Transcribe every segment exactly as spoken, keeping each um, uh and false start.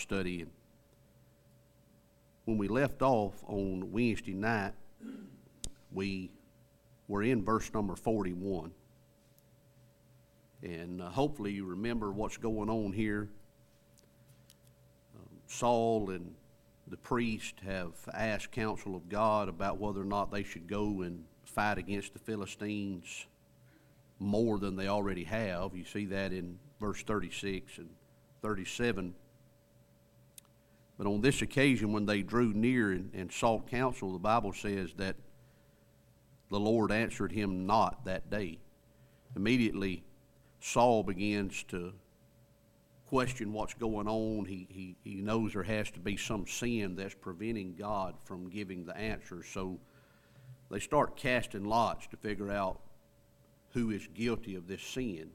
study. And when we left off on Wednesday night, we were in verse number forty-one. And uh, hopefully you remember what's going on here. Um, Saul and the priest have asked counsel of God about whether or not they should go and fight against the Philistines more than they already have. You see that in verse thirty-six and thirty-seven. But on this occasion, when they drew near and, and sought counsel, the Bible says that the Lord answered him not that day. Immediately, Saul begins to question what's going on. He, he, he knows there has to be some sin that's preventing God from giving the answer. So they start casting lots to figure out who is guilty of this sin.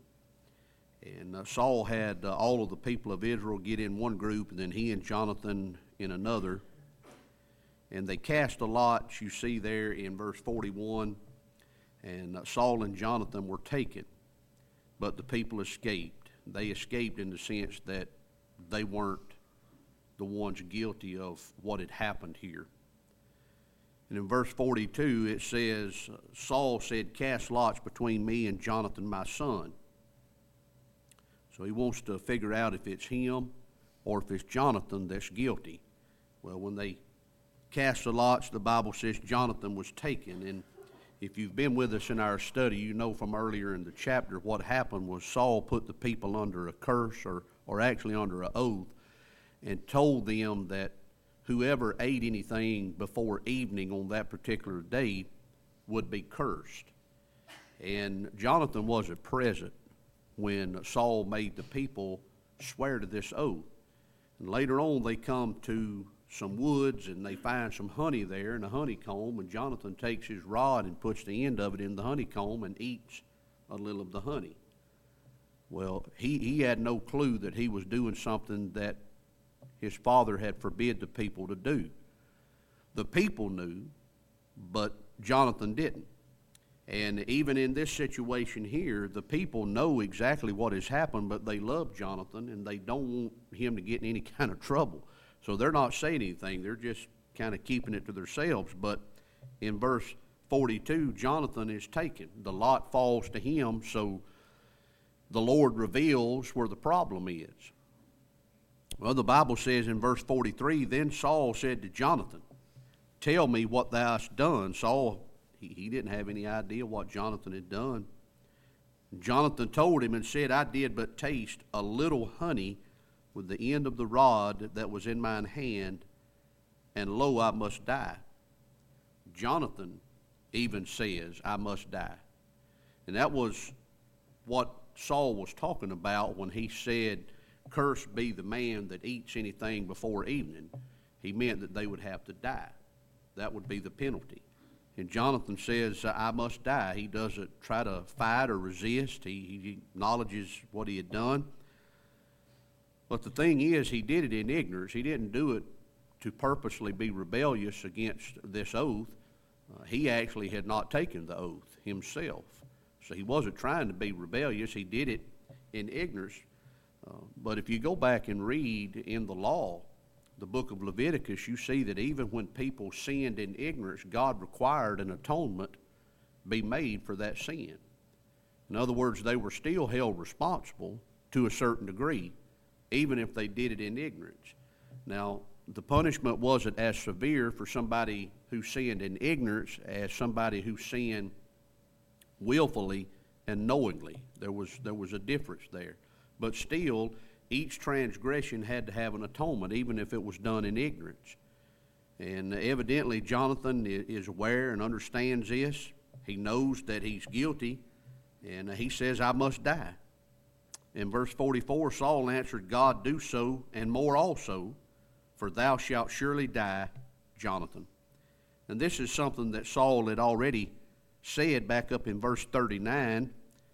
And uh, Saul had uh, all of the people of Israel get in one group, and then he and Jonathan in another. And they cast a lot, you see there in verse forty-one, and uh, Saul and Jonathan were taken, but the people escaped. They escaped in the sense that they weren't the ones guilty of what had happened here. And in verse forty-two it says, Saul said, "Cast lots between me and Jonathan my son." So he wants to figure out if it's him or if it's Jonathan that's guilty. Well, when they cast the lots, the Bible says Jonathan was taken. And if you've been with us in our study, you know from earlier in the chapter what happened was Saul put the people under a curse, or, or actually under an oath, and told them that whoever ate anything before evening on that particular day would be cursed. And Jonathan wasn't present when Saul made the people swear to this oath. And later on they come to some woods and they find some honey there in a honeycomb, and Jonathan takes his rod and puts the end of it in the honeycomb and eats a little of the honey. Well, he, he had no clue that he was doing something that his father had forbid the people to do. The people knew, but Jonathan didn't. And even in this situation here, the people know exactly what has happened, but they love Jonathan and they don't want him to get in any kind of trouble. So they're not saying anything. They're just kind of keeping it to themselves. But in verse forty-two, Jonathan is taken. The lot falls to him, so the Lord reveals where the problem is. Well, the Bible says in verse forty-three, then Saul said to Jonathan, "Tell me what thou hast done." Saul, he, he didn't have any idea what Jonathan had done. Jonathan told him and said, "I did but taste a little honey with the end of the rod that was in mine hand, and lo, I must die." Jonathan even says, "I must die." And that was what Saul was talking about when he said, "Cursed be the man that eats anything before evening." He meant that they would have to die. That would be the penalty. And Jonathan says, "I must die." He doesn't try to fight or resist. He, he acknowledges what he had done. But the thing is, he did it in ignorance. He didn't do it to purposely be rebellious against this oath. Uh, he actually had not taken the oath himself. So he wasn't trying to be rebellious. He did it in ignorance. Uh, but if you go back and read in the law, the book of Leviticus, you see that even when people sinned in ignorance, God required an atonement be made for that sin. In other words, they were still held responsible to a certain degree, even if they did it in ignorance. Now, the punishment wasn't as severe for somebody who sinned in ignorance as somebody who sinned willfully and knowingly. There was, there was a difference there. But still, each transgression had to have an atonement, even if it was done in ignorance. And evidently, Jonathan is aware and understands this. He knows that he's guilty, and he says, "I must die." In verse forty-four, Saul answered, "God, do so, and more also, for thou shalt surely die, Jonathan." And this is something that Saul had already said back up in verse thirty-nine.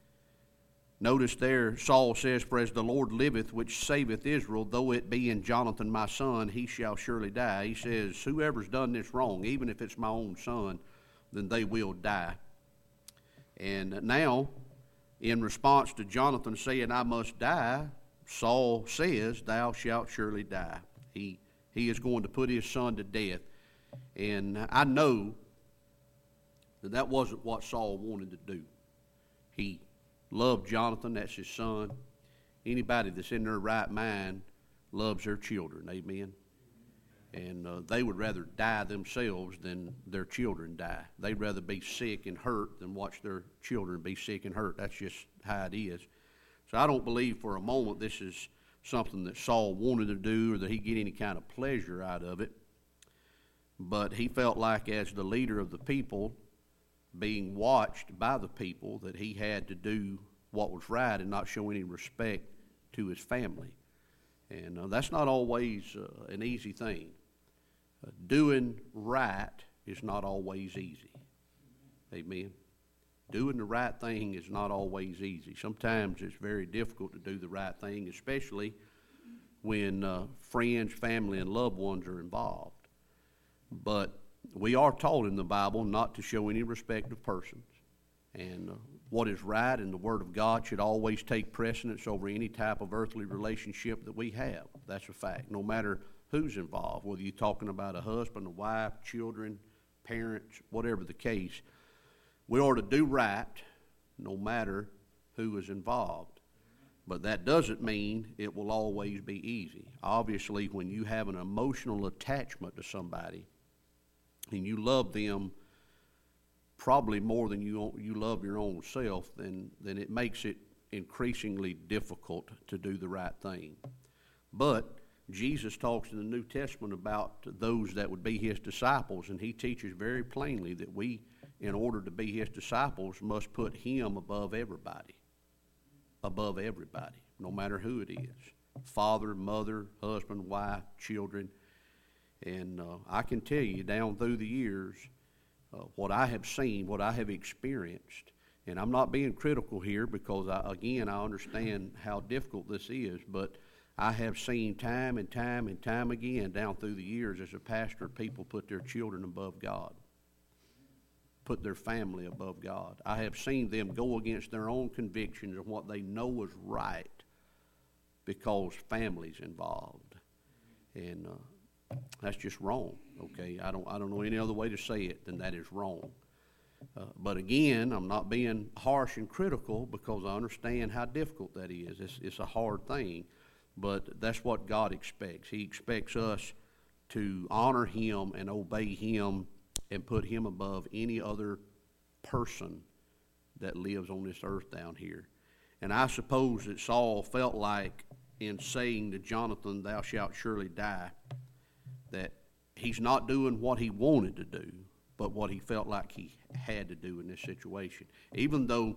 Notice there, Saul says, "For as the Lord liveth, which saveth Israel, though it be in Jonathan my son, he shall surely die." He says, whoever's done this wrong, even if it's my own son, then they will die. And now, in response to Jonathan saying, "I must die," Saul says, "Thou shalt surely die." He, he is going to put his son to death. And I know that that wasn't what Saul wanted to do. He loved Jonathan, that's his son. Anybody that's in their right mind loves their children, amen? And uh, they would rather die themselves than their children die. They'd rather be sick and hurt than watch their children be sick and hurt. That's just how it is. So I don't believe for a moment this is something that Saul wanted to do or that he'd get any kind of pleasure out of it. But he felt like as the leader of the people, being watched by the people, that he had to do what was right and not show any respect to his family. And uh, that's not always uh, an easy thing. Uh, doing right is not always easy. Amen. Doing the right thing is not always easy. Sometimes it's very difficult to do the right thing, especially when uh, friends, family, and loved ones are involved. But we are taught in the Bible not to show any respect of persons. And uh, what is right in the Word of God should always take precedence over any type of earthly relationship that we have. That's a fact, no matter who's involved, whether you're talking about a husband, a wife, children, parents, whatever the case. We are to do right no matter who is involved. But that doesn't mean it will always be easy. Obviously, when you have an emotional attachment to somebody and you love them probably more than you you love your own self, then, then it makes it increasingly difficult to do the right thing. But Jesus talks in the New Testament about those that would be his disciples, and he teaches very plainly that we, in order to be his disciples, must put him above everybody. Above everybody, no matter who it is. Father, mother, husband, wife, children. And uh, I can tell you down through the years, uh, what I have seen, what I have experienced, and I'm not being critical here because, I, again, I understand how difficult this is, but I have seen time and time and time again down through the years as a pastor, people put their children above God, put their family above God. I have seen them go against their own convictions and what they know is right because family's involved. And uh, that's just wrong, okay? I don't I don't know any other way to say it than that is wrong. Uh, but again, I'm not being harsh and critical because I understand how difficult that is. It's, it's a hard thing, but that's what God expects. He expects us to honor him and obey him and put him above any other person that lives on this earth down here. And I suppose that Saul felt like in saying to Jonathan, "Thou shalt surely die," that he's not doing what he wanted to do, but what he felt like he had to do in this situation. Even though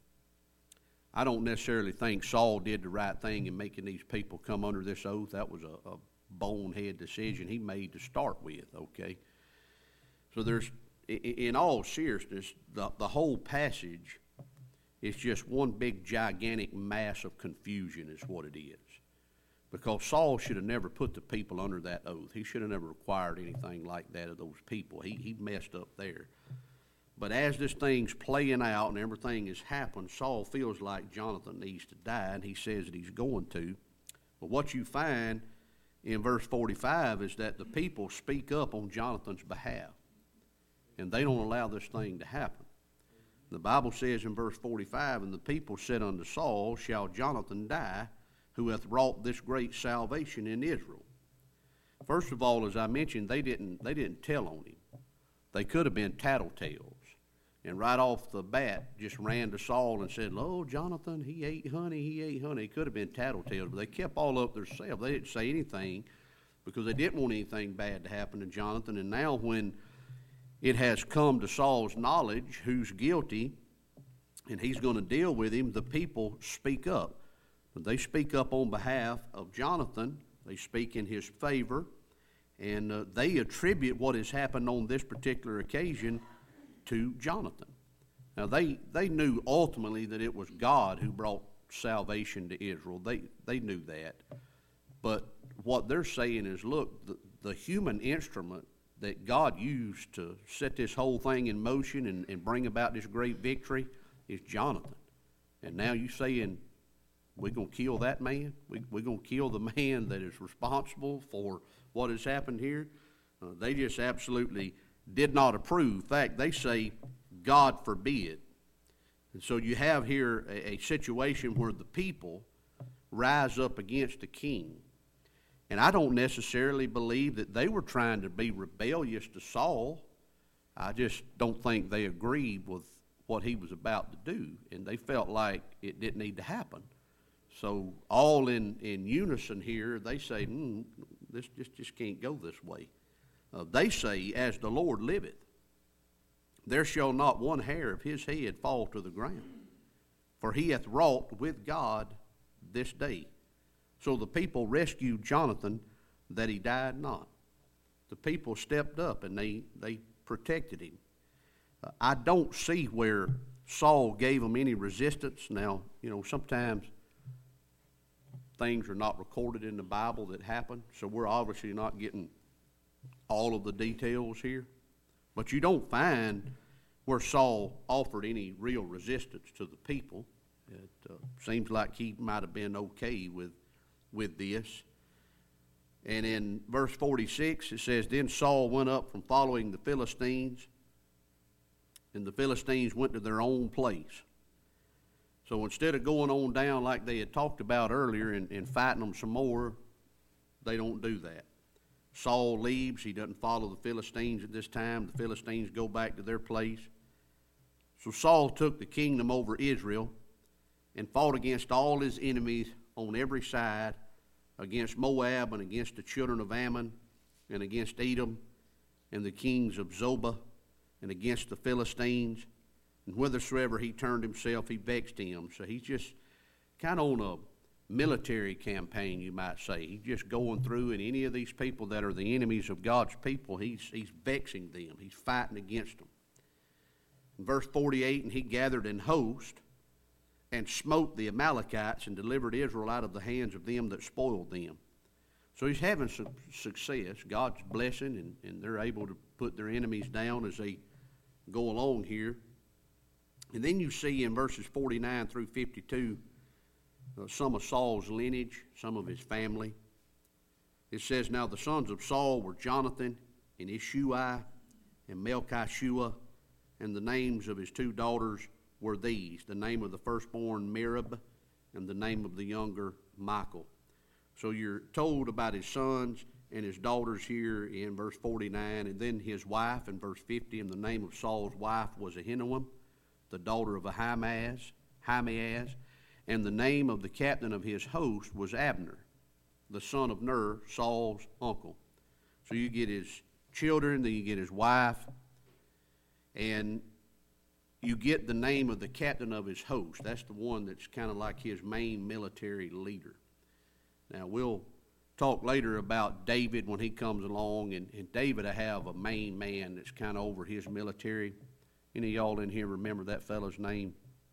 I don't necessarily think Saul did the right thing in making these people come under this oath. That was a, a bonehead decision he made to start with, okay? So there's, in all seriousness, the, the whole passage is just one big gigantic mass of confusion is what it is. Because Saul should have never put the people under that oath. He should have never required anything like that of those people. He, he messed up there. But as this thing's playing out and everything has happened, Saul feels like Jonathan needs to die, and he says that he's going to. But what you find in verse forty-five is that the people speak up on Jonathan's behalf, and they don't allow this thing to happen. The Bible says in verse forty-five, "And the people said unto Saul, Shall Jonathan die, who hath wrought this great salvation in Israel?" First of all, as I mentioned, they didn't they didn't tell on him. They could have been tattletales, and right off the bat just ran to Saul and said, "Oh, Jonathan, he ate honey, he ate honey." It could have been tattletales, but they kept all up themselves. They didn't say anything because they didn't want anything bad to happen to Jonathan. And now when it has come to Saul's knowledge who's guilty and he's going to deal with him, the people speak up. They speak up on behalf of Jonathan. They speak in his favor, and uh, they attribute what has happened on this particular occasion to Jonathan. Now, they, they knew ultimately that it was God who brought salvation to Israel. They, they knew that. But what they're saying is, look, the, the human instrument that God used to set this whole thing in motion and, and bring about this great victory is Jonathan. And now you're saying we're going to kill that man. We, we're going to kill the man that is responsible for what has happened here. Uh, they just absolutely did not approve. In fact, they say, God forbid. And so you have here a, a situation where the people rise up against the king. And I don't necessarily believe that they were trying to be rebellious to Saul. I just don't think they agreed with what he was about to do, and they felt like it didn't need to happen. So all in, in unison here, they say, mm, this just, just can't go this way. Uh, they say, as the Lord liveth, there shall not one hair of his head fall to the ground, for he hath wrought with God this day. So the people rescued Jonathan that he died not. The people stepped up and they, they protected him. Uh, I don't see where Saul gave them any resistance. Now, you know, sometimes things are not recorded in the Bible that happen, so we're obviously not getting all of the details here. But you don't find where Saul offered any real resistance to the people. It uh, seems like he might have been okay with, with this. And in verse forty-six, it says, Then Saul went up from following the Philistines, and the Philistines went to their own place. So instead of going on down like they had talked about earlier and, and fighting them some more, they don't do that. Saul leaves. He doesn't follow the Philistines at this time. The Philistines go back to their place. So Saul took the kingdom over Israel and fought against all his enemies on every side, against Moab and against the children of Ammon and against Edom and the kings of Zobah and against the Philistines. And whithersoever he turned himself, he vexed him. So he's just kind of on a military campaign, you might say. He's just going through, and any of these people that are the enemies of God's people, he's, he's vexing them. He's fighting against them. In verse forty-eight, and he gathered an host and smote the Amalekites and delivered Israel out of the hands of them that spoiled them. So he's having some success. God's blessing, and, and they're able to put their enemies down as they go along here. And then you see in verses forty-nine through fifty-two uh, some of Saul's lineage, some of his family. It says, Now the sons of Saul were Jonathan and Ishui and Melchishua, and the names of his two daughters were these, the name of the firstborn Merib, and the name of the younger Michal. So you're told about his sons and his daughters here in verse forty-nine, and then his wife in verse fifty, and the name of Saul's wife was Ahinoam, the daughter of Ahimaaz, Ahimaaz, and the name of the captain of his host was Abner, the son of Ner, Saul's uncle. So you get his children, then you get his wife, and you get the name of the captain of his host. That's the one that's kind of like his main military leader. Now, we'll talk later about David when he comes along, and, and David will have a main man that's kind of over his military. Any of y'all in here remember that fellow's name?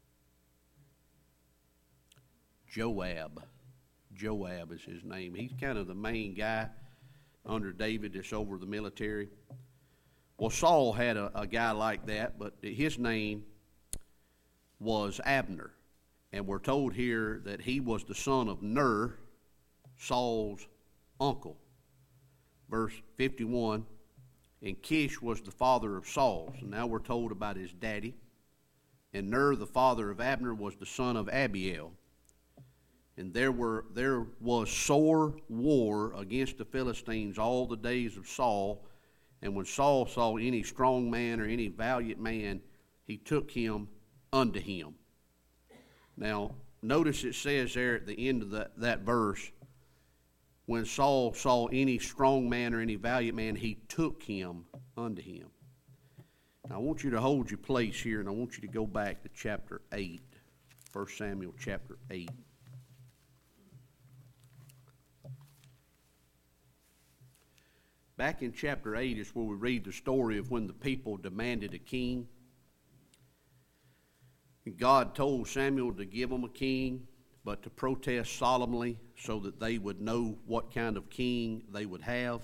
Joab. Joab is his name. He's kind of the main guy under David that's over the military. Well, Saul had a, a guy like that, but his name was Abner. And we're told here that he was the son of Ner, Saul's uncle. Verse fifty-one, and Kish was the father of Saul. So now we're told about his daddy. And Ner, the father of Abner, was the son of Abiel. And there were there was sore war against the Philistines all the days of Saul. And when Saul saw any strong man or any valiant man, he took him unto him. Now, notice it says there at the end of that, that verse, when Saul saw any strong man or any valiant man, he took him unto him. Now, I want you to hold your place here, and I want you to go back to chapter eight, First Samuel chapter eight. Back in chapter eight is where we read the story of when the people demanded a king. God told Samuel to give them a king, but to protest solemnly so that they would know what kind of king they would have.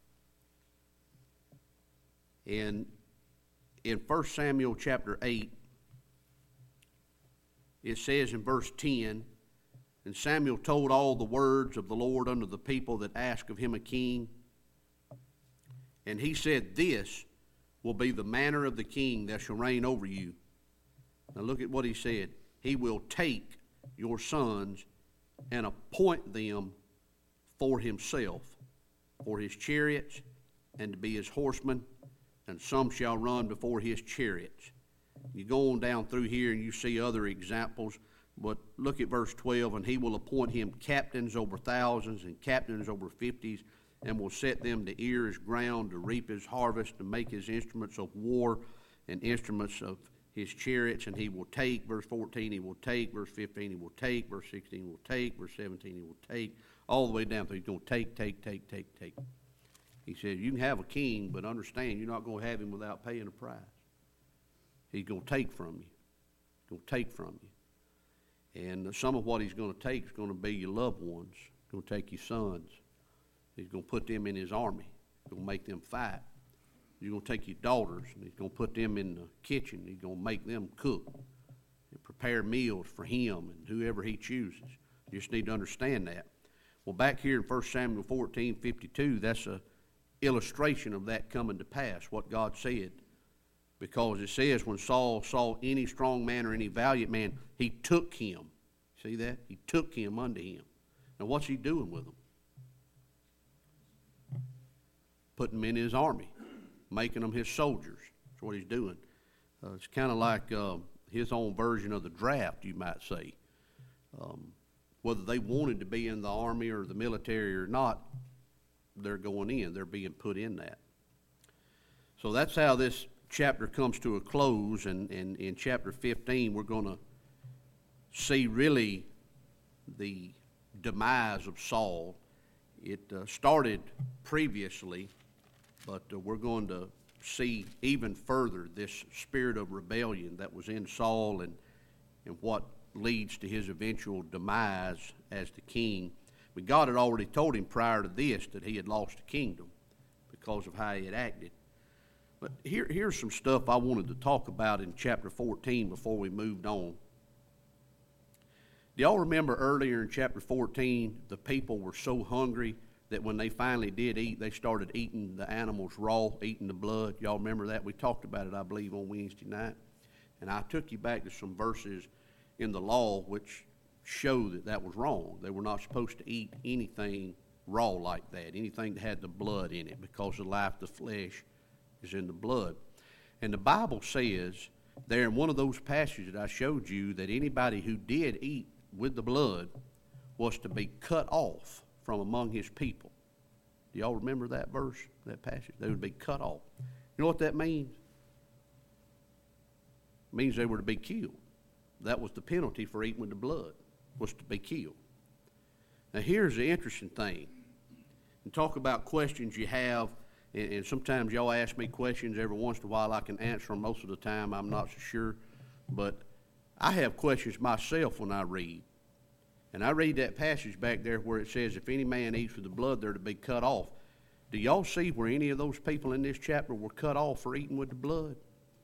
And in First Samuel chapter eight, it says in verse ten, And Samuel told all the words of the Lord unto the people that asked of him a king. And he said, This will be the manner of the king that shall reign over you. Now look at what he said. He will take your sons and appoint them for himself, for his chariots, and to be his horsemen, and some shall run before his chariots. You go on down through here and you see other examples, but look at verse twelve. And he will appoint him captains over thousands and captains over fifties, and will set them to ear his ground, to reap his harvest, to make his instruments of war and instruments of his chariots. And he will take, verse fourteen, he will take, verse fifteen, he will take, verse sixteen, he will take, verse seventeen, he will take, all the way down through. He's going to take, take, take, take, take. He says, you can have a king, but understand you're not going to have him without paying a price. He's going to take from you. He's going to take from you. And some of what he's going to take is going to be your loved ones. He's going to take your sons. He's going to put them in his army. He's going to make them fight. He's going to take your daughters, and he's going to put them in the kitchen. He's going to make them cook and prepare meals for him and whoever he chooses. You just need to understand that. Well, back here in First Samuel fourteen fifty-two, that's a illustration of that coming to pass, what God said. Because it says when Saul saw any strong man or any valiant man, he took him. See that? He took him unto him. Now what's he doing with them? Putting them in his army, making them his soldiers. That's what he's doing. Uh, it's kind of like uh, his own version of the draft, you might say. Um, whether they wanted to be in the army or the military or not, they're going in. They're being put in that. So that's how this chapter comes to a close. And, and in chapter fifteen, we're going to see really the demise of Saul. It uh, started previously, but uh, we're going to see even further this spirit of rebellion that was in Saul and, and what leads to his eventual demise as the king. But God had already told him prior to this that he had lost the kingdom because of how he had acted. But here, here's some stuff I wanted to talk about in chapter fourteen before we moved on. Do y'all remember earlier in chapter fourteen, the people were so hungry that when they finally did eat, they started eating the animals raw, eating the blood? Y'all remember that? We talked about it, I believe, on Wednesday night. And I took you back to some verses in the law which show that that was wrong. They were not supposed to eat anything raw like that, anything that had the blood in it, because the life of the flesh is in the blood. And the Bible says there in one of those passages that I showed you that anybody who did eat with the blood was to be cut off from among his people. Do y'all remember that verse, that passage? They would be cut off. You know what that means? It means they were to be killed. That was the penalty for eating with the blood, was to be killed. Now here's the interesting thing. And talk about questions you have, and, and sometimes y'all ask me questions every once in a while. I can answer them. Most of the time I'm not so sure. But I have questions myself when I read. And I read that passage back there where it says, if any man eats with the blood, they're to be cut off. Do y'all see where any of those people in this chapter were cut off for eating with the blood?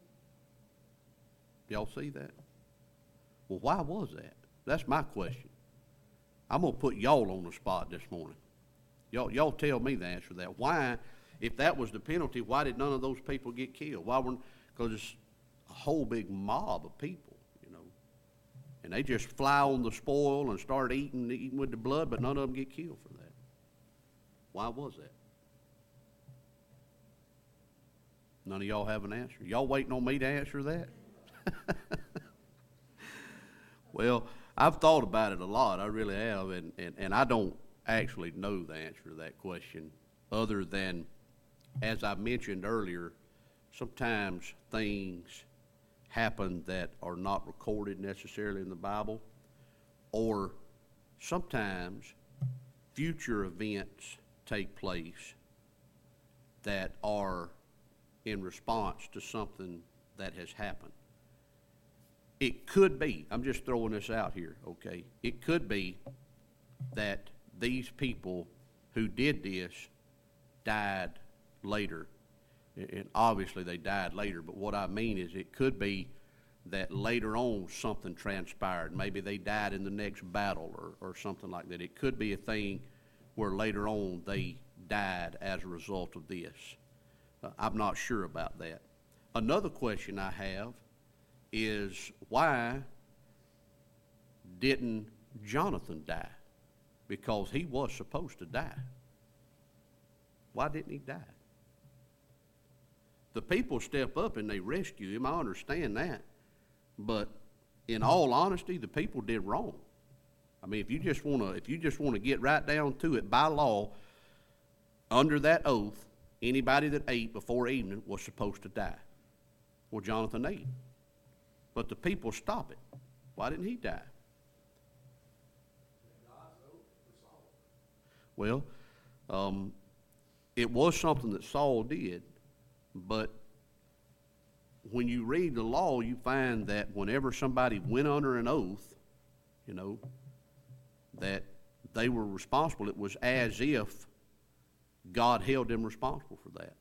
Do y'all see that? Well, why was that? That's my question. I'm going to put y'all on the spot this morning. Y'all, y'all tell me the answer to that. Why, if that was the penalty, why did none of those people get killed? Why weren't? Because it's a whole big mob of people, you know. And they just fly on the spoil and start eating, eating with the blood, but none of them get killed for that. Why was that? None of y'all have an answer. Y'all waiting on me to answer that? Well, I've thought about it a lot. I really have, and, and, and I don't actually know the answer to that question other than, as I mentioned earlier, sometimes things happen that are not recorded necessarily in the Bible, or sometimes future events take place that are in response to something that has happened. It could be, I'm just throwing this out here, okay? It could be that these people who did this died later. And obviously they died later, but what I mean is it could be that later on something transpired. Maybe they died in the next battle or, or something like that. It could be a thing where later on they died as a result of this. Uh, I'm not sure about that. Another question I have is, why didn't Jonathan die? Because he was supposed to die. Why didn't he die? The people step up and they rescue him. I understand that. But in all honesty, the people did wrong. I mean, if you just want to, if you just want to get right down to it, by law, under that oath, anybody that ate before evening was supposed to die. Well, Jonathan ate. But the people stop it. Why didn't he die? Well, um, it was something that Saul did, but when you read the law, you find that whenever somebody went under an oath, you know, that they were responsible, it was as if God held them responsible for that.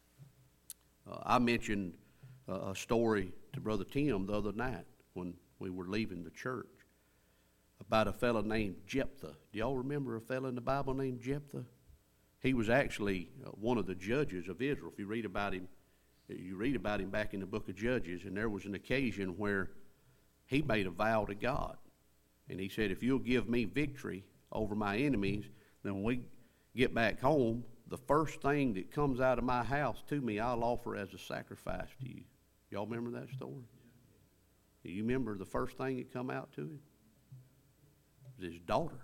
Uh, I mentioned uh, a story to Brother Tim the other night when we were leaving the church about a fellow named Jephthah. Do y'all remember a fellow in the Bible named Jephthah? He was actually uh, one of the judges of Israel. If you read about him, you read about him back in the book of Judges, and there was an occasion where he made a vow to God. And he said, if you'll give me victory over my enemies, then when we get back home, the first thing that comes out of my house to me, I'll offer as a sacrifice to you. Y'all remember that story? Do you remember the first thing that come out to him? It was his daughter.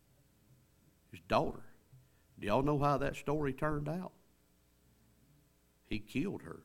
His daughter. Do y'all know how that story turned out? He killed her.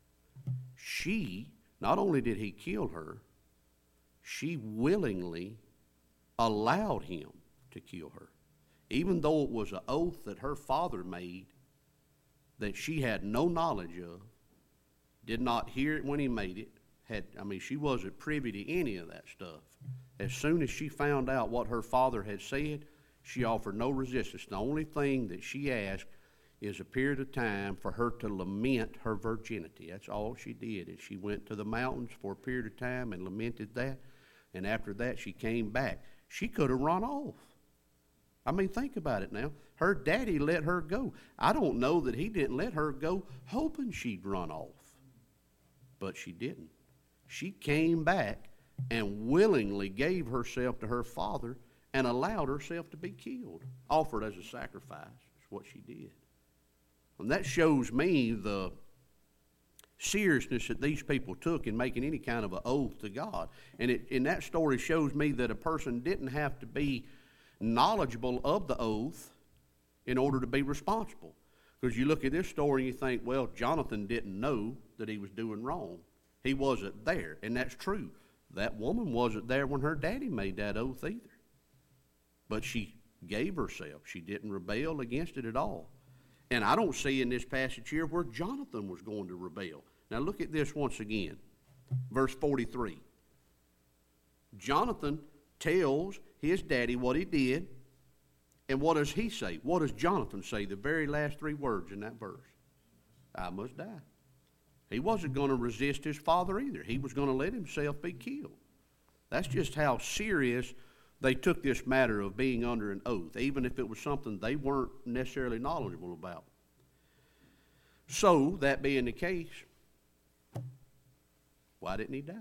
She, not only did he kill her, she willingly allowed him to kill her. Even though it was an oath that her father made that she had no knowledge of, did not hear it when he made it, had, I mean, she wasn't privy to any of that stuff. As soon as she found out what her father had said, she offered no resistance. The only thing that she asked is a period of time for her to lament her virginity. That's all she did. And she went to the mountains for a period of time and lamented that. And after that, she came back. She could have run off. I mean, think about it now. Her daddy let her go. I don't know that he didn't let her go hoping she'd run off. But she didn't. She came back and willingly gave herself to her father and allowed herself to be killed, offered as a sacrifice. Is what she did. And that shows me the seriousness that these people took in making any kind of an oath to God. And, it, and that story shows me that a person didn't have to be knowledgeable of the oath in order to be responsible. Because you look at this story and you think, well, Jonathan didn't know that he was doing wrong. He wasn't there, and that's true. That woman wasn't there when her daddy made that oath either. But she gave herself. She didn't rebel against it at all. And I don't see in this passage here where Jonathan was going to rebel. Now look at this once again. Verse forty-three. Jonathan tells his daddy what he did. And what does he say? What does Jonathan say? The very last three words in that verse. I must die. He wasn't going to resist his father either. He was going to let himself be killed. That's just how serious they took this matter of being under an oath, even if it was something they weren't necessarily knowledgeable about. So, that being the case, why didn't he die?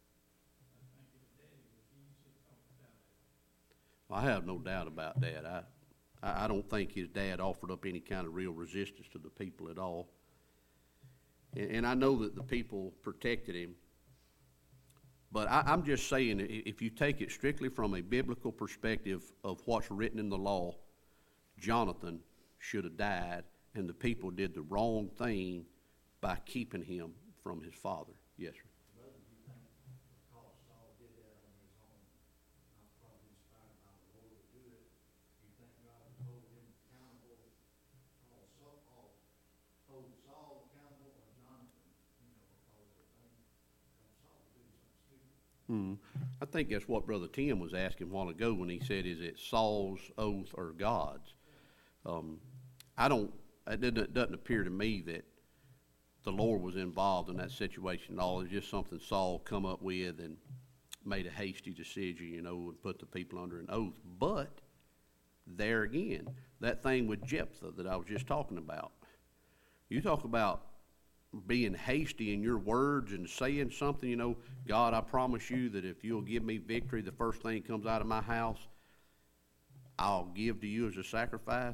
Well, I have no doubt about that. I, I don't think his dad offered up any kind of real resistance to the people at all. And, and I know that the people protected him. But I, I'm just saying, if you take it strictly from a biblical perspective of what's written in the law, Jonathan should have died, and the people did the wrong thing by keeping him from his father. Yes, sir. Brother, do you think because Saul did that on his own, not probably inspired by the Lord to do it, do you think God hold him accountable, hold Saul, hold Saul accountable, or Jonathan, you know, because of the thing, Saul did something stupid? Hmm. I think that's what Brother Tim was asking a while ago when he said, is it Saul's oath or God's? Um, I don't, it doesn't, it doesn't appear to me that the Lord was involved in that situation at all. It's just something Saul come up with and made a hasty decision, you know, and put the people under an oath. But there again, that thing with Jephthah that I was just talking about. You talk about being hasty in your words and saying something, you know, God, I promise you that if you'll give me victory, the first thing that comes out of my house, I'll give to you as a sacrifice.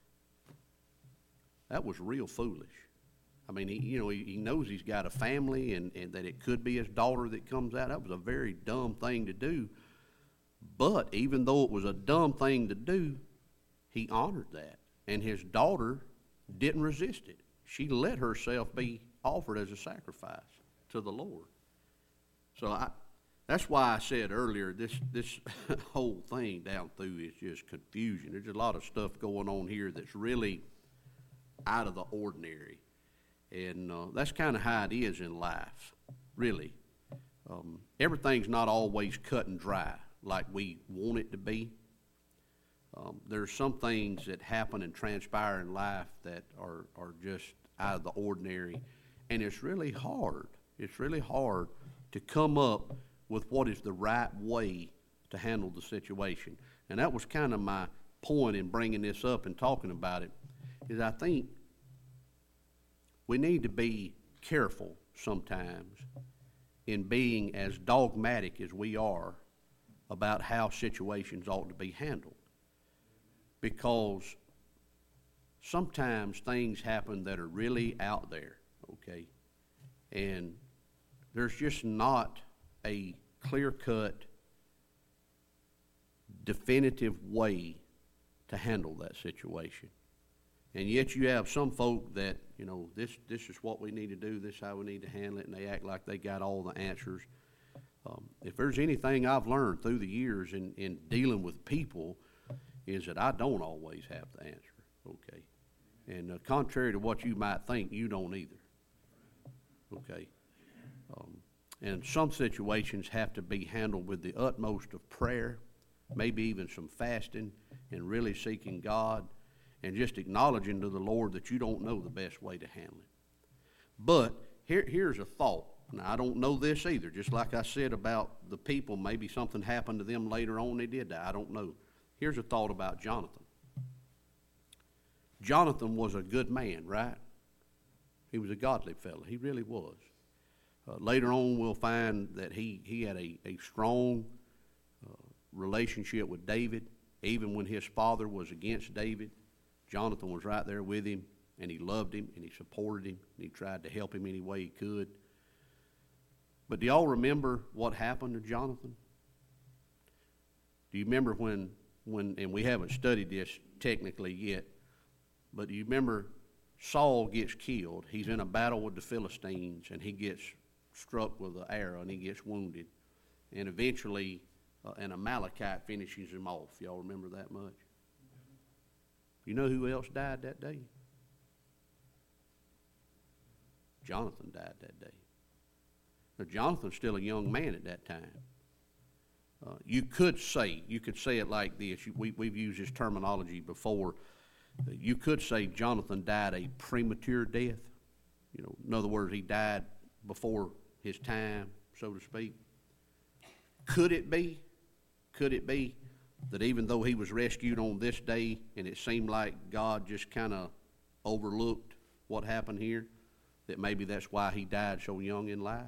That was real foolish. I mean, he, you know, he, he knows he's got a family and, and that it could be his daughter that comes out. That was a very dumb thing to do. But even though it was a dumb thing to do, he honored that. And his daughter didn't resist it. She let herself be offered as a sacrifice to the Lord. So I, that's why I said earlier, this, this whole thing down through is just confusion. There's a lot of stuff going on here that's really out of the ordinary. And uh, that's kind of how it is in life, really. Um, everything's not always cut and dry like we want it to be. Um, there's some things that happen and transpire in life that are, are just out of the ordinary. And it's really hard. It's really hard to come up with what is the right way to handle the situation. And that was kind of my point in bringing this up and talking about it, is I think we need to be careful sometimes in being as dogmatic as we are about how situations ought to be handled. Because sometimes things happen that are really out there, okay? And there's just not a clear-cut, definitive way to handle that situation. And yet you have some folk that, you know, this this is what we need to do, this is how we need to handle it, and they act like they got all the answers. Um, if there's anything I've learned through the years in, in dealing with people, is that I don't always have the answer, okay? And uh, contrary to what you might think, you don't either, okay? Um, and some situations have to be handled with the utmost of prayer, maybe even some fasting, and really seeking God, and just acknowledging to the Lord that you don't know the best way to handle it. But here, here's a thought. Now, I don't know this either. Just like I said about the people, maybe something happened to them later on, they did die. I don't know. Here's a thought about Jonathan. Jonathan was a good man, right? He was a godly fellow. He really was. Uh, later on, we'll find that he, he had a, a strong uh, relationship with David. Even when his father was against David, Jonathan was right there with him, and he loved him, and he supported him, and he tried to help him any way he could. But do y'all remember what happened to Jonathan? Do you remember when, when, and we haven't studied this technically yet, but do you remember Saul gets killed? He's in a battle with the Philistines, and he gets struck with an arrow, and he gets wounded. And eventually, uh, an Amalekite finishes him off. Y'all remember that much? You know who else died that day? Jonathan died that day. Now, Jonathan's still a young man at that time. Uh, you could say, you could say it like this. We, we've used this terminology before. You could say Jonathan died a premature death. You know, in other words, he died before his time, so to speak. Could it be? Could it be that even though he was rescued on this day and it seemed like God just kind of overlooked what happened here, that maybe that's why he died so young in life?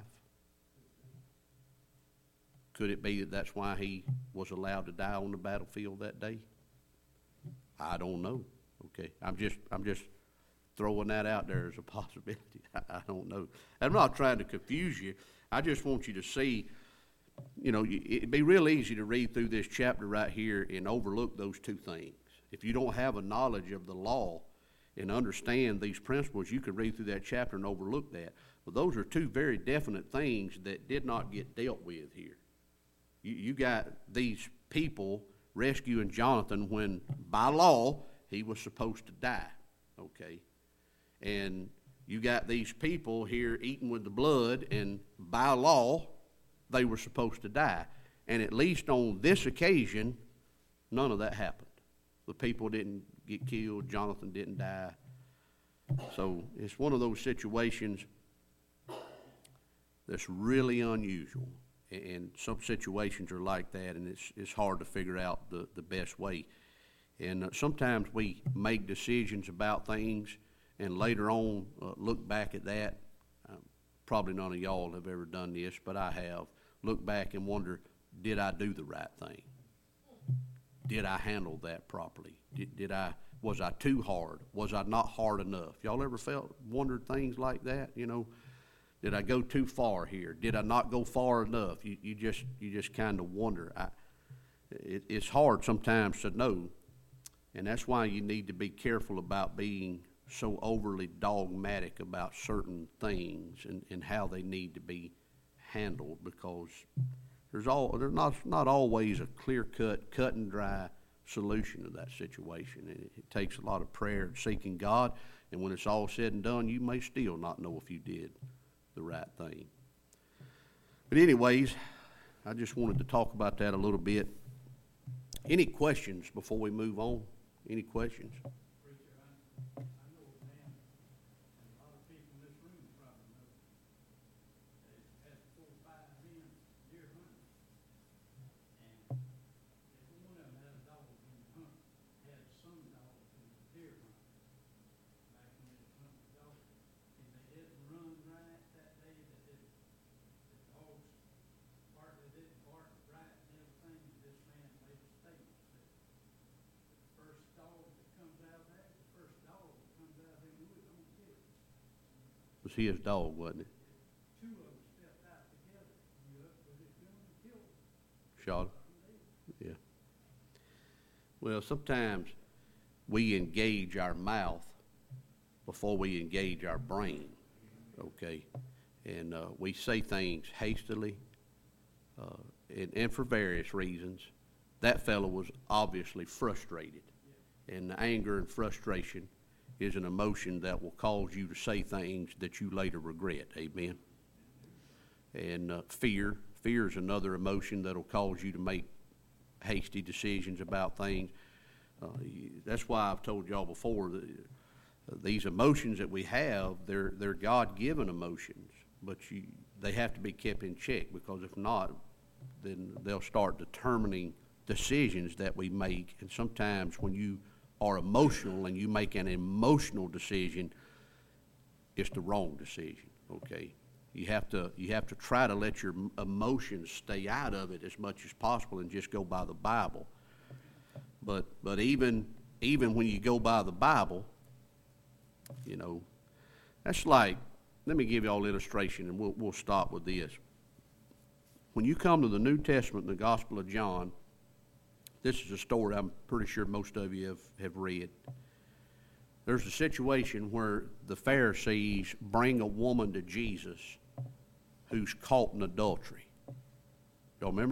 Could it be that that's why he was allowed to die on the battlefield that day? I don't know. Okay, I'm just I'm just throwing that out there as a possibility. I, I don't know. I'm not trying to confuse you. I just want you to see. You know, it'd be real easy to read through this chapter right here and overlook those two things. If you don't have a knowledge of the law and understand these principles, you could read through that chapter and overlook that. But those are two very definite things that did not get dealt with here. You, you got these people rescuing Jonathan when, by law, he was supposed to die, okay? And you got these people here eating with the blood, and by law, they were supposed to die. And at least on this occasion, none of that happened. The people didn't get killed. Jonathan didn't die. So it's one of those situations that's really unusual. And some situations are like that, and it's, it's hard to figure out the, the best way. And uh, sometimes we make decisions about things, and later on uh, look back at that. Um, probably none of y'all have ever done this, but I have. Look back and wonder, did I do the right thing? Did I handle that properly? Did, did I, was I too hard? Was I not hard enough? Y'all ever felt, wondered things like that, you know? Did I go too far here? Did I not go far enough? You, you just you just kind of wonder. I, it, it's hard sometimes to know, and that's why you need to be careful about being so overly dogmatic about certain things and, and how they need to be handled, because there's all there's not not always a clear-cut, cut and dry solution to that situation. And it, it takes a lot of prayer and seeking God, and when it's all said and done, you may still not know if you did the right thing. But anyways, I just wanted to talk about that a little bit. Any questions before we move on? Any questions? Preacher, I, I know a man, and a lot of people in this room probably know, that has four or five men deer hunting. And every one of them had a dog in the hunt, had some dogs in the deer hunt, back when they was hunting dogs. And they didn't run right that day, that did, the dogs partly didn't bark right and everything. This man made a statement, said, the first dog that comes out of there, the first dog that comes out of them woods, I'm gonna kill it. It was his dog, wasn't it? Two of them stepped out together, you up with his gun and killed him. Shot him? Yeah. Well, sometimes we engage our mouth before we engage our brain, okay? And uh, we say things hastily uh, and, and for various reasons. That fellow was obviously frustrated, and the anger and frustration is an emotion that will cause you to say things that you later regret, amen? And uh, fear, fear is another emotion that will cause you to make hasty decisions about things. Uh, that's why I've told y'all before that uh, these emotions that we have, they're they're God-given emotions, but you they have to be kept in check, because if not, then they'll start determining decisions that we make. And sometimes when you are emotional and you make an emotional decision, it's the wrong decision, okay? You have to you have to try to let your emotions stay out of it as much as possible and just go by the Bible. But but even even when you go by the Bible, you know, that's like, let me give you all an illustration, and we'll we'll stop with this. When you come to the New Testament, the Gospel of John, this is a story I'm pretty sure most of you have, have read. There's a situation where the Pharisees bring a woman to Jesus who's caught in adultery. Y'all remember